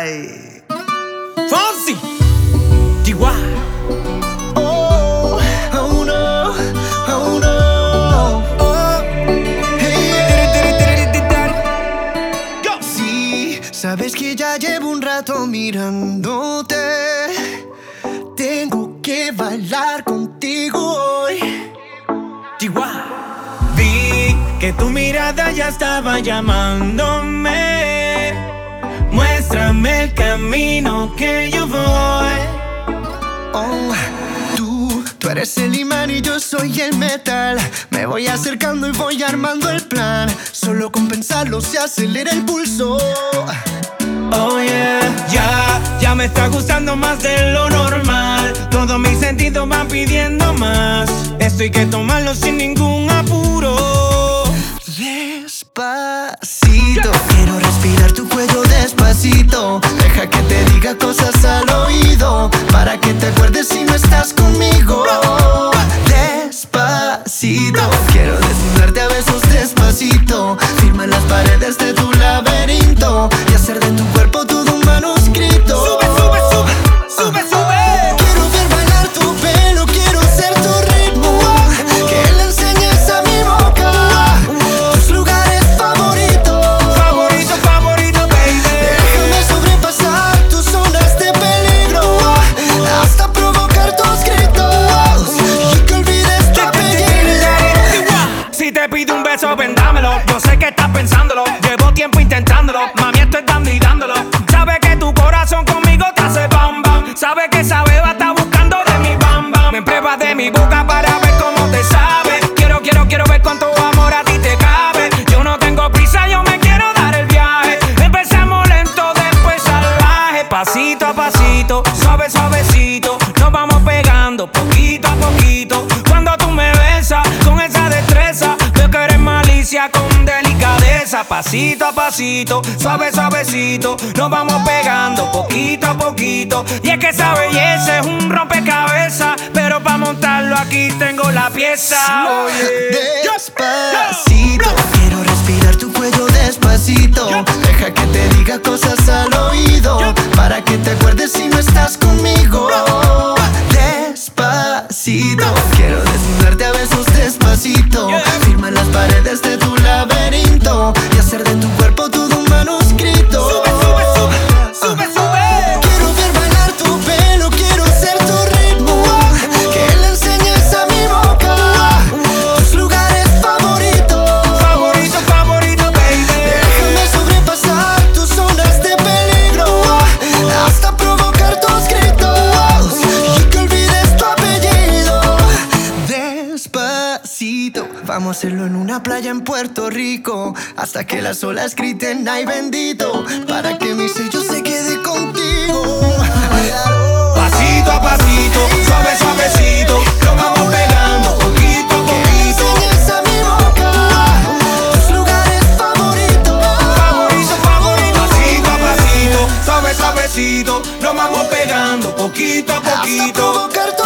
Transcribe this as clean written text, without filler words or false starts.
Ay. Fonsi, Chihuahua. Oh, oh no, oh no. Oh, hey, yeah. Sí, sabes que ya llevo un rato mirándote. Tengo que bailar contigo hoy. Chihuahua. Vi que tu mirada ya estaba llamándome. Muéstrame el camino que yo voy. Oh, tú eres el imán y yo soy el metal. Me voy acercando y voy armando el plan. Solo con pensarlo se acelera el pulso. Oh yeah, ya me está gustando más de lo normal. Todos mis sentidos van pidiendo más. Esto hay que tomarlo sin ningún apuro. Despacito, quiero respirar tu cuello despacito. Deja que te diga cosas al oído, para que te acuerdes si no estás conmigo. Despacito, quiero desnudarte a besos despacito. Firma las paredes de tu laberinto y hacer de tu cuerpo todo un manuscrito. Sube, sube, sube, sube, sube. Quiero ver bailar tu pelo, quiero ser tu ritmo. Que le enseñes a mi boca tus lugares favoritos. Favorito, favorito, baby. Déjame sobrepasar tus zonas de peligro, hasta provocar tus gritos y que olvides tu apellido. Si te pido un beso, vendámelo. Yo sé que estás pensándolo. Llevo tiempo intentándolo. Mami, estoy dando y dándolo. Sabe que tu corazón conmigo te hace bam bam. Sabe que esa beba está buscando de mi bam bam. Me pruebas de mi boca para ver cómo te sabe. Quiero ver cuánto amor a ti te cabe. Yo no tengo prisa, yo me quiero dar el viaje. Empezamos lento, después salvaje. Pasito a pasito, suave, suavecito. Nos vamos pegando poquito a poquito. Cuando tú me besas con esa destreza, veo que eres malicia con delicadeza. Pasito a pasito, suave, suavecito. Nos vamos pegando poquito a poquito. Y es que esa belleza es un rompecabezas, pero para montarlo aquí tengo la pieza. Despacito, quiero respirar tu cuello despacito. Deja que te diga cosas al oído, para que te acuerdes si no estás conmigo. Despacito, quiero desnudarte a besos despacito. Firma las paredes de tu laberinto y hacer de tu cuerpo todo un manuscrito. Sube, sube, sube, sube, sube. Quiero ver bailar tu pelo, quiero ser tu ritmo. Que le enseñes a mi boca tus lugares favoritos. Favorito, favorito, baby. Déjame sobrepasar tus zonas de peligro, hasta provocar tus gritos y que olvides tu apellido. Despacito, vamos a hacerlo en una playa en Puerto Rico, hasta que las olas griten ay bendito, para que mi sello se quede contigo. Pasito a pasito, suave, suavecito. Nos vamos pegando poquito a poquito. Enseñas a mi boca tus lugares favoritos. Favorito, favorito. Pasito a pasito, suave, suavecito. Nos vamos pegando poquito a Hasta poquito. provocar tu